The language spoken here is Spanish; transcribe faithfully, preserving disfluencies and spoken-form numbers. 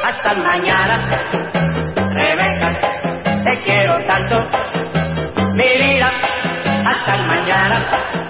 hasta mañana. Rebeca, te quiero tanto, mi vida, hasta mañana.